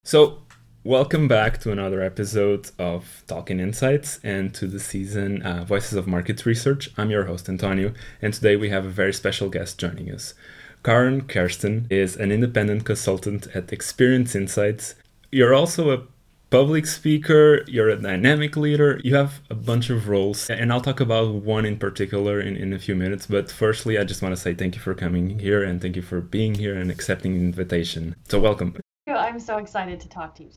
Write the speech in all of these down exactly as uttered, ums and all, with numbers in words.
So, welcome back to another episode of Talking Insights and to the season uh, Voices of Market Research. I'm your host, Antonio, and today we have a very special guest joining us. Karen Kersten is an independent consultant at Experience Insights. You're also a public speaker, you're a dynamic leader, you have a bunch of roles, and I'll talk about one in particular in, in a few minutes. But firstly, I just want to say thank you for coming here and thank you for being here and accepting the invitation. So, welcome. I'm so excited to talk to you.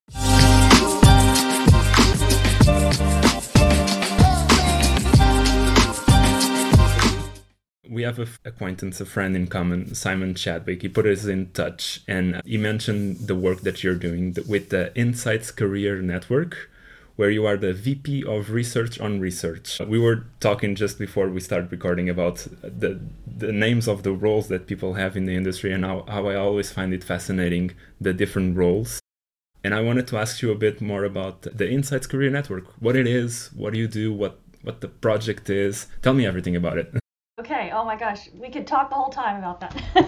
We have an acquaintance, a friend in common, Simon Chadwick. He put us in touch and he mentioned the work that you're doing with the Insights Career Network, where you are the V P of Research on Research. We were talking just before we started recording about the the names of the roles that people have in the industry and how, how I always find it fascinating, the different roles. And I wanted to ask you a bit more about the Insights Career Network, what it is, what do you do, what, what the project is. Tell me everything about it. Okay, oh my gosh, we could talk the whole time about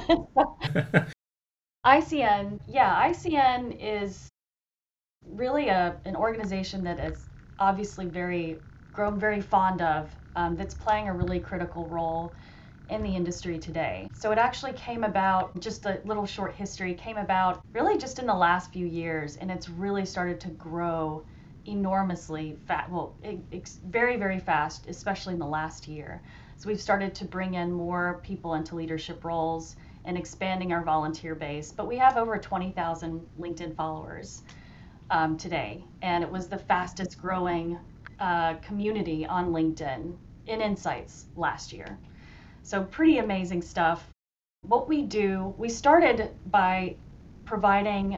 that. I C N, yeah, I C N is really a an organization that is obviously very grown very fond of, um, that's playing a really critical role in the industry today. So it actually came about, just a little short history, came about really just in the last few years, and it's really started to grow enormously fast, well, it, it's very, very fast, especially in the last year. So we've started to bring in more people into leadership roles and expanding our volunteer base, but we have over twenty thousand LinkedIn followers um, today, and it was the fastest growing uh, community on LinkedIn in Insights last year. So pretty amazing stuff. What we do, we started by providing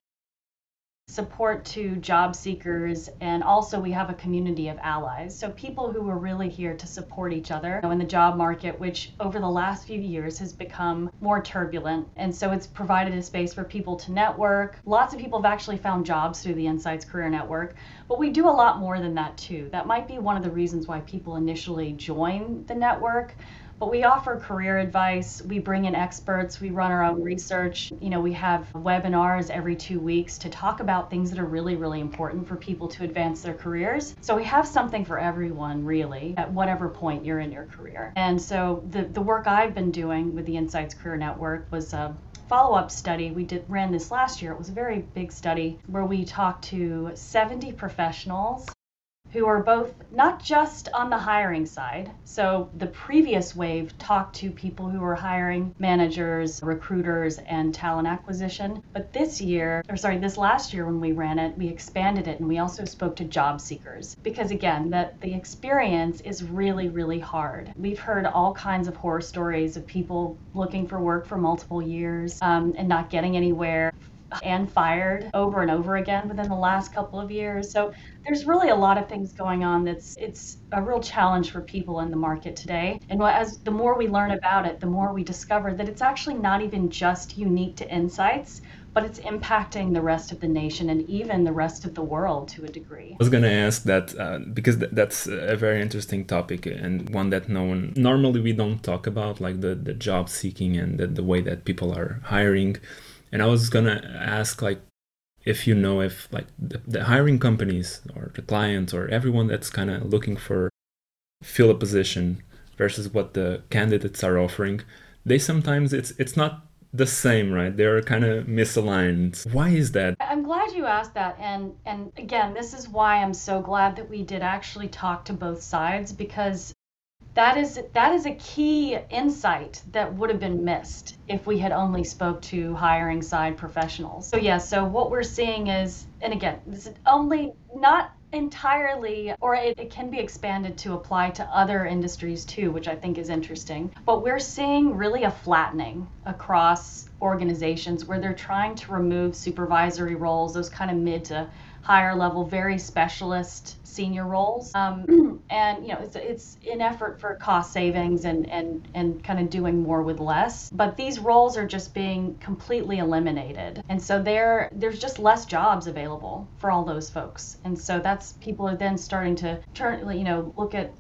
support to job seekers, and also we have a community of allies. So people who are really here to support each other in the job market, which over the last few years has become more turbulent. And so it's provided a space for people to network. Lots of people have actually found jobs through the Insights Career Network, but we do a lot more than that too. That might be one of the reasons why people initially join the network. But we offer career advice, we bring in experts, we run our own research. You know, we have webinars every two weeks to talk about things that are really, really important for people to advance their careers. So we have something for everyone, really, at whatever point you're in your career. And so the, the work I've been doing with the Insights Career Network was a follow-up study. We did ran this last year. It was a very big study where we talked to seventy professionals who are both not just on the hiring side. So the previous wave talked to people who were hiring managers, recruiters, and talent acquisition. But this year, or sorry, this last year when we ran it, we expanded it and we also spoke to job seekers. Because again, that the experience is really, really hard. We've heard all kinds of horror stories of people looking for work for multiple years um, and not getting anywhere, and fired over and over again within the last couple of years. So there's really a lot of things going on that's it's a real challenge for people in the market today. And as the more we learn about it, the more we discover that it's actually not even just unique to Insights, but it's impacting the rest of the nation and even the rest of the world to a degree. I was going to ask that uh, because th- that's a very interesting topic and one that no one, normally we don't talk about, like the, the job seeking and the, the way that people are hiring. And I was gonna ask, like, if you know if like the, the hiring companies or the clients or everyone that's kind of looking for fill a position versus what the candidates are offering, they sometimes it's it's not the same, right? They're kind of misaligned. Why is that? I'm glad you asked that, and and again, this is why I'm so glad that we did actually talk to both sides, because That is that is a key insight that would have been missed if we had only spoke to hiring side professionals. So yeah, so what we're seeing is, and again, this is only not entirely, or it, it can be expanded to apply to other industries too, which I think is interesting. But we're seeing really a flattening across organizations where they're trying to remove supervisory roles, those kind of mid to higher level, very specialist senior roles. Um, and, you know, it's, it's an effort for cost savings and, and, and kind of doing more with less. But these roles are just being completely eliminated. And so there, there's just less jobs available for all those folks. And so that's, people are then starting to turn, you know, look at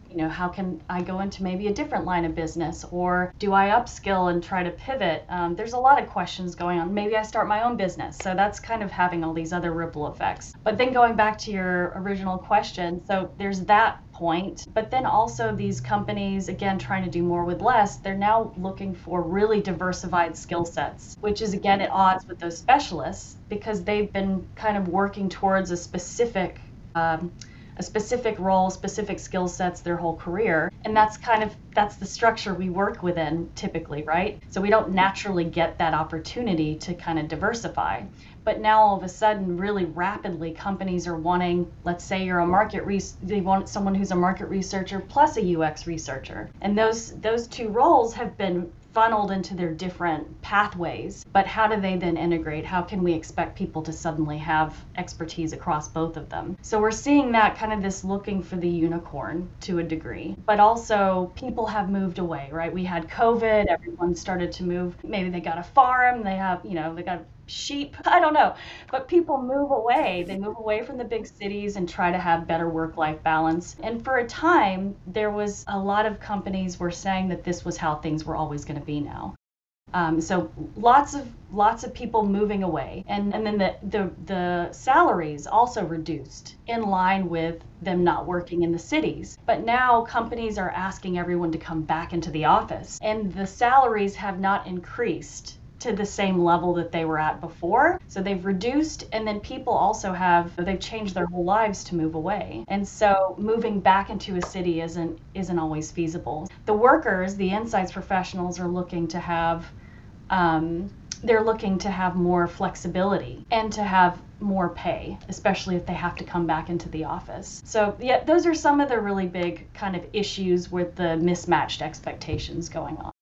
You know, how can I go into maybe a different line of business, or do I upskill and try to pivot? Um, there's a lot of questions going on. Maybe I start my own business. So that's kind of having all these other ripple effects. But then going back to your original question, so there's that point, but then also these companies, again, trying to do more with less, they're now looking for really diversified skill sets, which is again at odds with those specialists because they've been kind of working towards a specific um, a specific role, specific skill sets their whole career. And that's kind of, that's the structure we work within typically, right? So we don't naturally get that opportunity to kind of diversify. But now all of a sudden, really rapidly, companies are wanting, let's say you're a market, re- they want someone who's a market researcher plus a U X researcher. And those those two roles have been funneled into their different pathways. But how do they then integrate? How can we expect people to suddenly have expertise across both of them? So we're seeing that kind of this looking for the unicorn to a degree. But also people have moved away, right? We had COVID, everyone started to move. Maybe they got a farm, they have, you know, they got sheep, I don't know, but people move away. They move away from the big cities and try to have better work-life balance. And for a time, there was a lot of companies were saying that this was how things were always going to be now. Um, so lots of lots of people moving away, and and then the, the the salaries also reduced in line with them not working in the cities. But now companies are asking everyone to come back into the office, and the salaries have not increased to the same level that they were at before. So they've reduced, and then people also have, they've changed their whole lives to move away. And so moving back into a city isn't isn't always feasible. The workers, the insights professionals are looking to have, um, they're looking to have more flexibility and to have more pay, especially if they have to come back into the office. So yeah, those are some of the really big kind of issues with the mismatched expectations going on.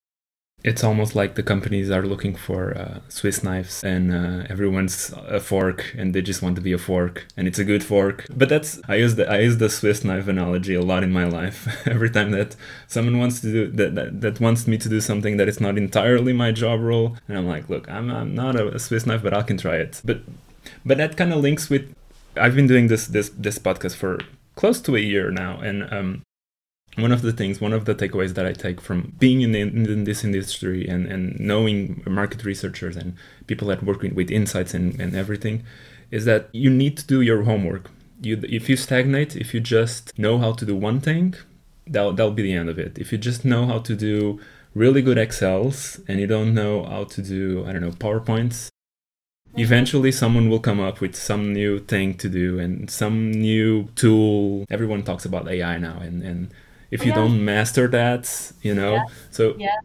It's almost like the companies are looking for uh, Swiss knives, and uh, everyone's a fork, and they just want to be a fork, and it's a good fork. But that's I use the I use the Swiss knife analogy a lot in my life. Every time that someone wants to do that, that that wants me to do something that is not entirely my job role, and I'm like, look, I'm I'm not a, a Swiss knife, but I can try it. But but that kind of links with I've been doing this this this podcast for close to a year now, and um. One of the things, one of the takeaways that I take from being in, the, in this industry and, and knowing market researchers and people that work with, with insights and, and everything is that you need to do your homework. You, if you stagnate, if you just know how to do one thing, that'll, that'll be the end of it. If you just know how to do really good Excels and you don't know how to do, I don't know, PowerPoints, eventually someone will come up with some new thing to do and some new tool. Everyone talks about A I now, and, and if you yeah. don't master that, you know, yes. so yes.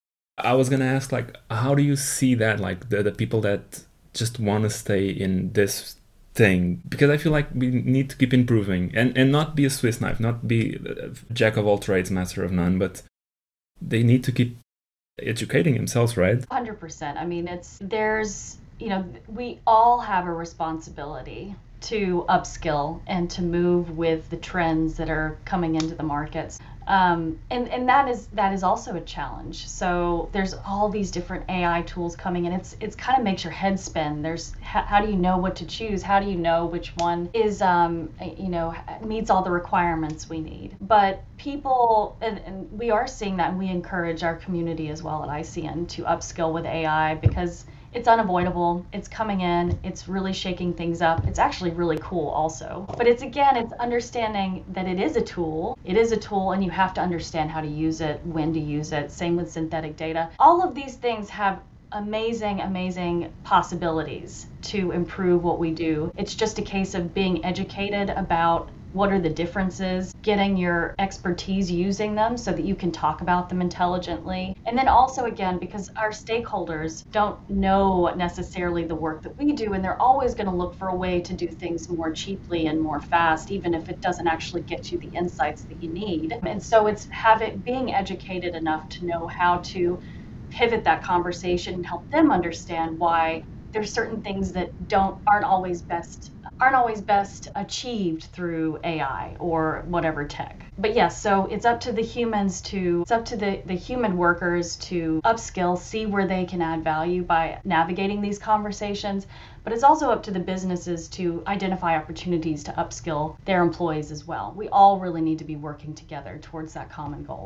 I was going to ask, like, how do you see that, like the, the people that just want to stay in this thing? Because I feel like we need to keep improving and, and not be a Swiss knife, not be a jack of all trades, master of none, but they need to keep educating themselves, right? one hundred percent. I mean, it's, there's, you know, we all have a responsibility to upskill and to move with the trends that are coming into the markets. Um, and, and that is that is also a challenge. So there's all these different A I tools coming in. It's it's kind of makes your head spin. There's how, how do you know what to choose? How do you know which one is um, you know meets all the requirements we need? But people, and, and we are seeing that, and we encourage our community as well at I C N to upskill with A I because it's unavoidable. It's coming in. It's really shaking things up. It's actually really cool also. But it's, again, it's understanding that it is a tool. It is a tool, and you have to understand how to use it, when to use it. Same with synthetic data. All of these things have amazing, amazing possibilities to improve what we do. It's just a case of being educated about what are the differences, getting your expertise using them so that you can talk about them intelligently. And then also, again, because our stakeholders don't know necessarily the work that we do, and they're always going to look for a way to do things more cheaply and more fast, even if it doesn't actually get you the insights that you need. And so it's having, being educated enough to know how to pivot that conversation and help them understand why there's certain things that don't aren't always best aren't always best achieved through A I or whatever tech. But yes, so it's up to the humans to it's up to the, the human workers to upskill, see where they can add value by navigating these conversations. But it's also up to the businesses to identify opportunities to upskill their employees as well. We all really need to be working together towards that common goal.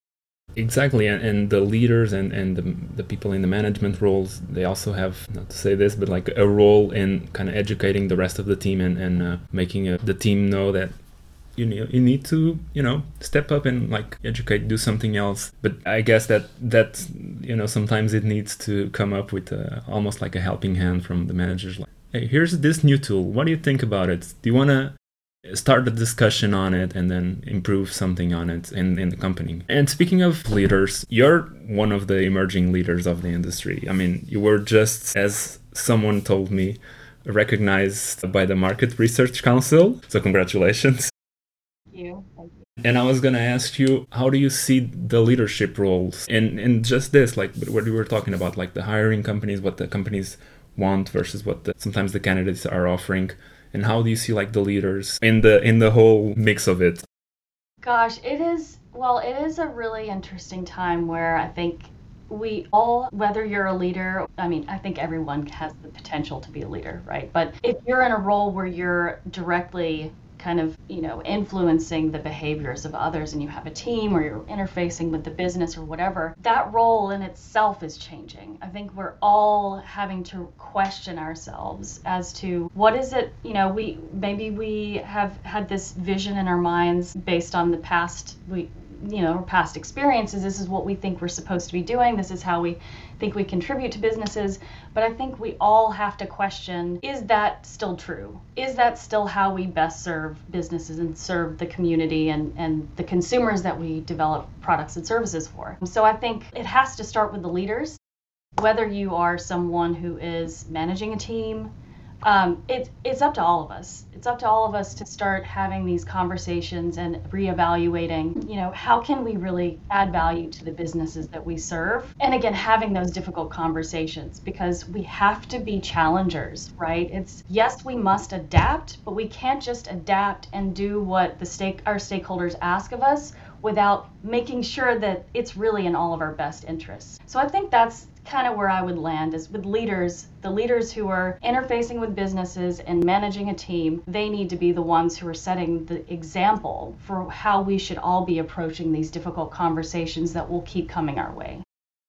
Exactly, and, and the leaders and, and the, the people in the management roles, they also have, not to say this, but like a role in kind of educating the rest of the team and, and uh, making uh, the team know that you know, you need to, you know, step up and like educate, do something else. But I guess that, that you know, sometimes it needs to come up with uh, almost like a helping hand from the managers. Like, hey, here's this new tool. What do you think about it? Do you want to start a discussion on it and then improve something on it in, in the company? And speaking of leaders, you're one of the emerging leaders of the industry. I mean, you were just, as someone told me, recognized by the Market Research Council. So congratulations. Thank you. Thank you. And I was going to ask you, how do you see the leadership roles in, in just this, like what we were talking about, like the hiring companies, what the companies want versus what the, sometimes the candidates are offering? And how do you see like the leaders in the in the whole mix of it? Gosh, it is, well, it is a really interesting time where I think we all, whether you're a leader, I mean, I think everyone has the potential to be a leader, right? But if you're in a role where you're directly kind of, you know, influencing the behaviors of others and you have a team or you're interfacing with the business or whatever, that role in itself is changing. I think we're all having to question ourselves as to what is it, you know, we maybe we have had this vision in our minds based on the past, we you know, past experiences. This is what we think we're supposed to be doing. This is how we think we contribute to businesses. But I think we all have to question, is that still true? Is that still how we best serve businesses and serve the community and, and the consumers that we develop products and services for? So I think it has to start with the leaders, whether you are someone who is managing a team. Um, it, it's up to all of us. It's up to all of us to start having these conversations and reevaluating, you know, how can we really add value to the businesses that we serve? And again, having those difficult conversations, because we have to be challengers, right? It's, yes, we must adapt, but we can't just adapt and do what the stake, our stakeholders ask of us without making sure that it's really in all of our best interests. So I think that's kind of where I would land, is with leaders, the leaders who are interfacing with businesses and managing a team, they need to be the ones who are setting the example for how we should all be approaching these difficult conversations that will keep coming our way.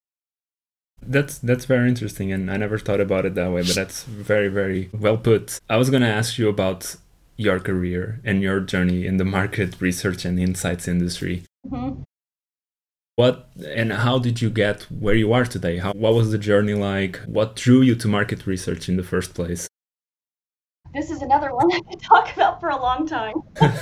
That's that's very interesting, and I never thought about it that way, but that's very, very well put. I was going to ask you about your career and your journey in the market research and insights industry. Mm-hmm. What and how did you get where you are today? How, what was the journey like? What drew you to market research in the first place? This is another one I could talk about for a long time.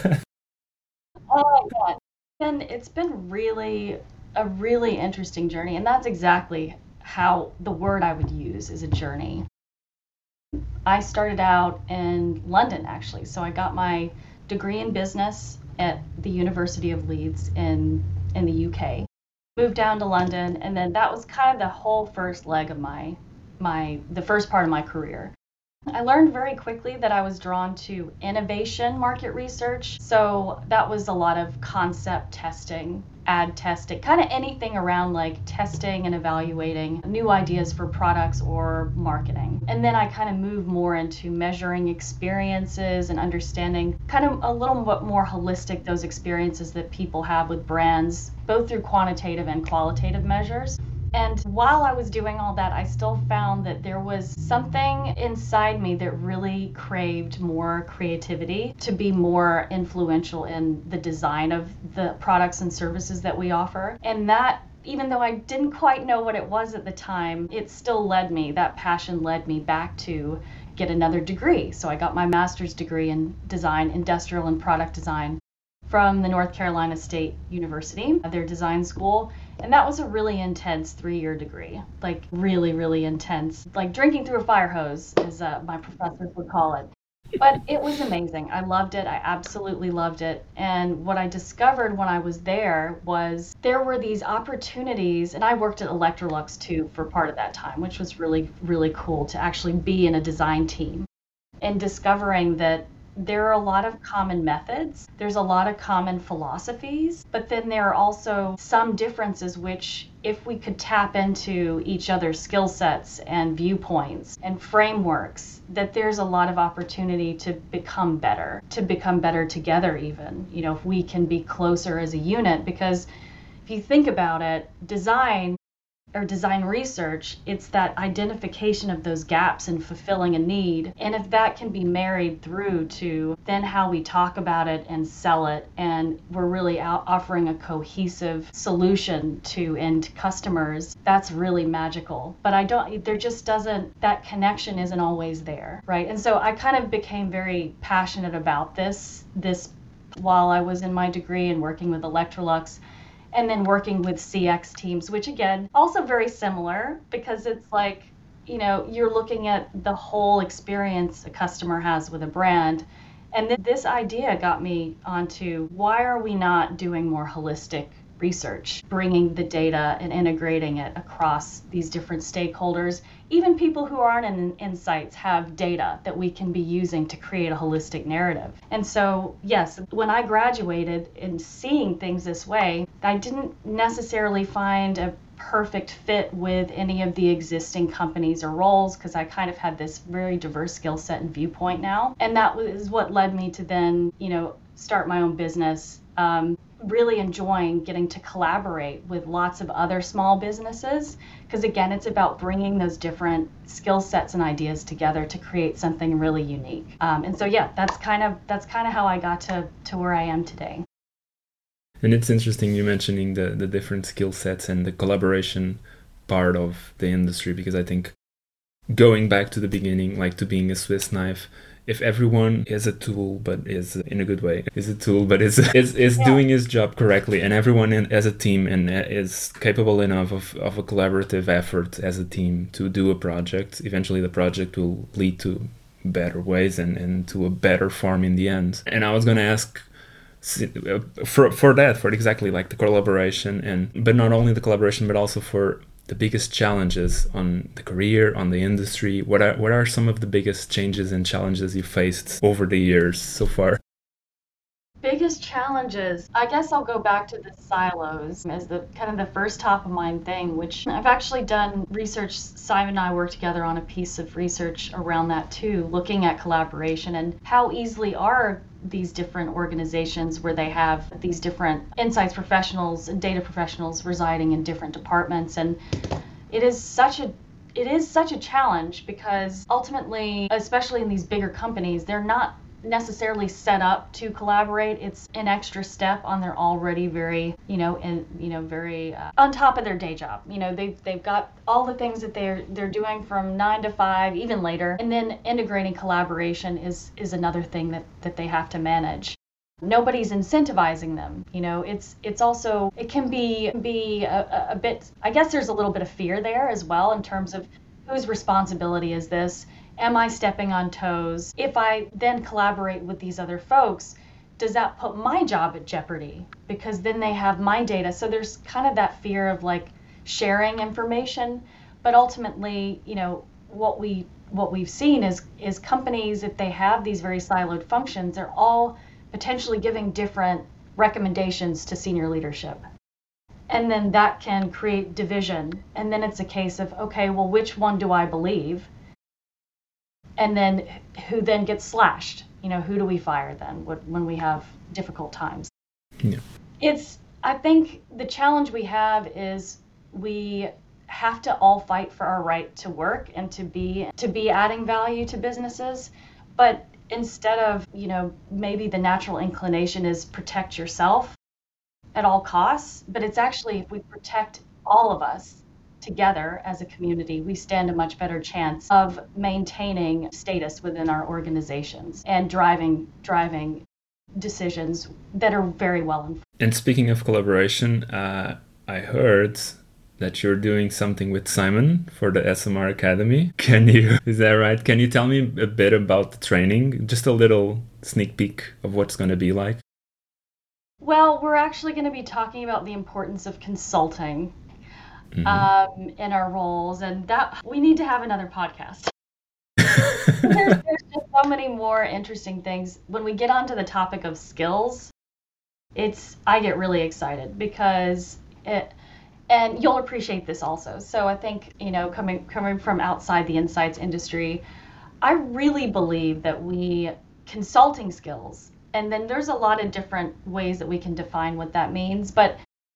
Oh my God. And it's been really a really interesting journey, and that's exactly how the word I would use is a journey. I started out in London, actually. So I got my degree in business at the University of Leeds in in the U K. Moved down to London, and then that was kind of the whole first leg of my my the first part of my career. I learned very quickly that I was drawn to innovation market research. So that was a lot of concept testing, ad testing, kind of anything around like testing and evaluating new ideas for products or marketing. And then I kind of moved more into measuring experiences and understanding kind of a little bit more holistic those experiences that people have with brands, both through quantitative and qualitative measures. And while I was doing all that, I still found that there was something inside me that really craved more creativity, to be more influential in the design of the products and services that we offer. And that, even though I didn't quite know what it was at the time, it still led me, that passion led me back to get another degree. So I got my master's degree in design, industrial and product design, from the North Carolina State University, their design school. And that was a really intense three-year degree, like really, really intense, like drinking through a fire hose, as uh, my professors would call it. But it was amazing. I loved it. I absolutely loved it. And what I discovered when I was there was there were these opportunities, and I worked at Electrolux too for part of that time, which was really, really cool to actually be in a design team and discovering that there are a lot of common methods, there's a lot of common philosophies, but then there are also some differences which, if we could tap into each other's skill sets and viewpoints and frameworks, that there's a lot of opportunity to become better, to become better together even, you know, if we can be closer as a unit. Because if you think about it, design or design research, it's that identification of those gaps and fulfilling a need. And if that can be married through to then how we talk about it and sell it, and we're really out offering a cohesive solution to end customers, that's really magical. But I don't, there just doesn't, that connection isn't always there, right? And so I kind of became very passionate about this, this while I was in my degree and working with Electrolux. And then working with C X teams, which again, also very similar, because it's like, you know, you're looking at the whole experience a customer has with a brand. And th- this idea got me onto, why are we not doing more holistic research, bringing the data and integrating it across these different stakeholders? Even people who aren't in insights have data that we can be using to create a holistic narrative. And so, yes, when I graduated and seeing things this way, I didn't necessarily find a perfect fit with any of the existing companies or roles, because I kind of had this very diverse skill set and viewpoint now. And that was what led me to then, you know, start my own business. Um, really enjoying getting to collaborate with lots of other small businesses, because again, it's about bringing those different skill sets and ideas together to create something really unique. Um, and so yeah, that's kind of that's kind of how I got to to where I am today. And it's interesting you mentioning the the different skill sets and the collaboration part of the industry, because I think going back to the beginning, like to being a Swiss knife, if everyone is a tool, but is in a good way, is a tool, but is is, is yeah. doing his job correctly, and everyone in, as a team and is capable enough of, of a collaborative effort as a team to do a project, eventually the project will lead to better ways and, and to a better form in the end. And I was going to ask for for that, for exactly like the collaboration, and but not only the collaboration, but also for the biggest challenges on the career, on the industry. What are what are some of the biggest changes and challenges you faced over the years so far? Biggest challenges, I guess I'll go back to the silos as the kind of the first top of mind thing, which I've actually done research. Simon and I worked together on a piece of research around that too, looking at collaboration and how easily are these different organizations where they have these different insights professionals and data professionals residing in different departments. And it is such a it is such a challenge, because ultimately, especially in these bigger companies, they're not necessarily set up to collaborate. It's an extra step on their already very, you know, and you know, very uh, on top of their day job. You know, they've they've got all the things that they're they're doing from nine to five, even later, and then integrating collaboration is is another thing that that they have to manage. Nobody's incentivizing them. You know, it's it's also it can be be a, a bit. I guess there's a little bit of fear there as well in terms of whose responsibility is this. Am I stepping on toes? If I then collaborate with these other folks, does that put my job at jeopardy? Because then they have my data. So there's kind of that fear of like sharing information. But ultimately, you know, what we what we've seen is is companies, if they have these very siloed functions, they're all potentially giving different recommendations to senior leadership. And then that can create division. And then it's a case of, okay, well, which one do I believe? And then who then gets slashed? You know, who do we fire then when we have difficult times? Yeah. It's, I think the challenge we have is we have to all fight for our right to work and to be to be adding value to businesses. But instead of, you know, maybe the natural inclination is protect yourself at all costs, but it's actually if we protect all of us together as a community, we stand a much better chance of maintaining status within our organizations and driving driving decisions that are very well informed. And speaking of collaboration, uh, I heard that you're doing something with Simon for the S M R Academy. Can you, is that right? Can you tell me a bit about the training? Just a little sneak peek of what's going to be like. Well, we're actually going to be talking about the importance of consulting mm-hmm. um, in our roles, and that we need to have another podcast. there's, there's just so many more interesting things. When we get onto the topic of skills, it's I get really excited because it, and you'll appreciate this also. So I think, you know, coming coming from outside the insights industry, I really believe that we consulting skills, and then there's a lot of different ways that we can define what that means, but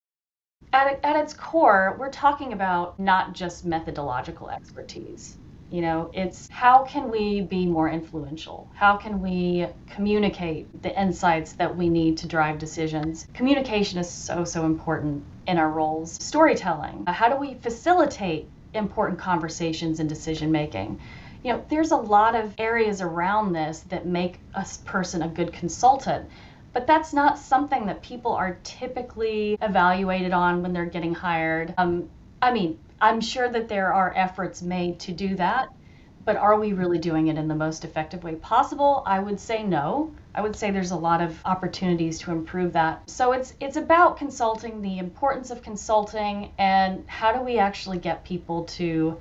at at its core, we're talking about not just methodological expertise. You know, it's how can we be more influential? How can we communicate the insights that we need to drive decisions? Communication is so, so important in our roles. Storytelling. How do we facilitate important conversations and decision making? You know, there's a lot of areas around this that make a person a good consultant, but that's not something that people are typically evaluated on when they're getting hired. Um, I mean, I'm sure that there are efforts made to do that, but are we really doing it in the most effective way possible? I would say no. I would say there's a lot of opportunities to improve that. So it's it's about consulting, the importance of consulting, and how do we actually get people to,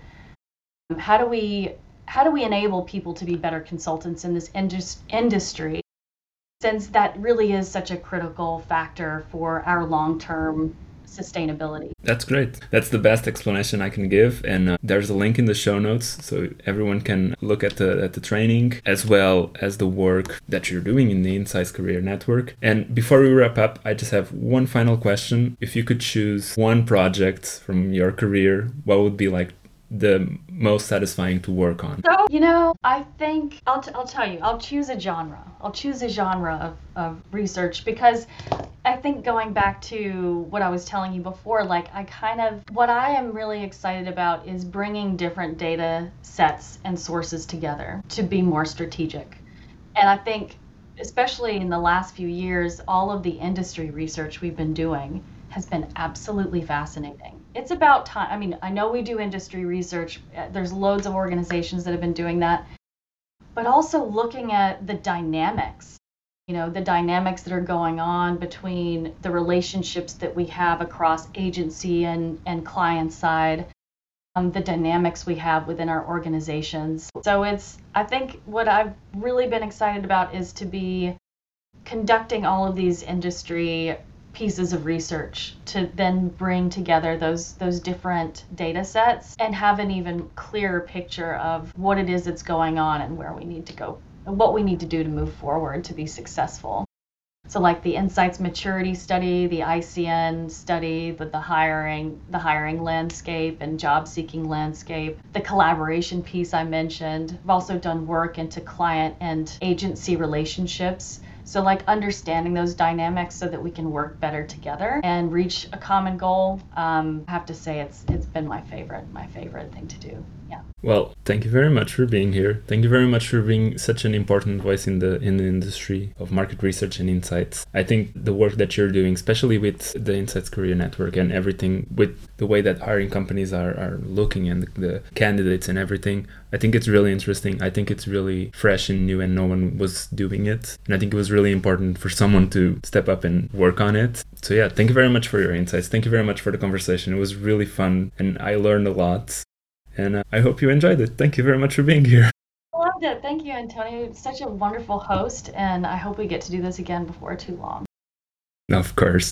how do we how do we enable people to be better consultants in this indus- industry, since that really is such a critical factor for our long-term sustainability. That's great. That's the best explanation I can give, and uh, there's a link in the show notes so everyone can look at the at the training as well as the work that you're doing in the Insights Career Network. And before we wrap up, I just have one final question. If you could choose one project from your career, what would be like the most satisfying to work on? So, you know, I think I'll, t- I'll tell you, I'll choose a genre. I'll choose a genre of, of research because I think going back to what I was telling you before, like I kind of, what I am really excited about is bringing different data sets and sources together to be more strategic. And I think, especially in the last few years, all of the industry research we've been doing has been absolutely fascinating. It's about time. I mean, I know we do industry research. There's loads of organizations that have been doing that, but also looking at the dynamics, you know, the dynamics that are going on between the relationships that we have across agency and, and client side, um, the dynamics we have within our organizations. So it's, I think what I've really been excited about is to be conducting all of these industry pieces of research to then bring together those those different data sets and have an even clearer picture of what it is that's going on and where we need to go and what we need to do to move forward to be successful. So like the Insights Maturity Study, the I C N study, the, the hiring the hiring landscape and job seeking landscape, the collaboration piece I mentioned. I've also done work into client and agency relationships. So like understanding those dynamics so that we can work better together and reach a common goal. Um, I have to say it's it's been my favorite, my favorite thing to do. Yeah. Well, thank you very much for being here. Thank you very much for being such an important voice in the in the industry of market research and insights. I think the work that you're doing, especially with the Insights Career Network and everything, with the way that hiring companies are, are looking and the, the candidates and everything, I think it's really interesting. I think it's really fresh and new and no one was doing it. And I think it was really important for someone to step up and work on it. So yeah, thank you very much for your insights. Thank you very much for the conversation. It was really fun and I learned a lot. And uh, I hope you enjoyed it. Thank you very much for being here. I loved it. Thank you, Antonio. Such a wonderful host, and I hope we get to do this again before too long. Of course.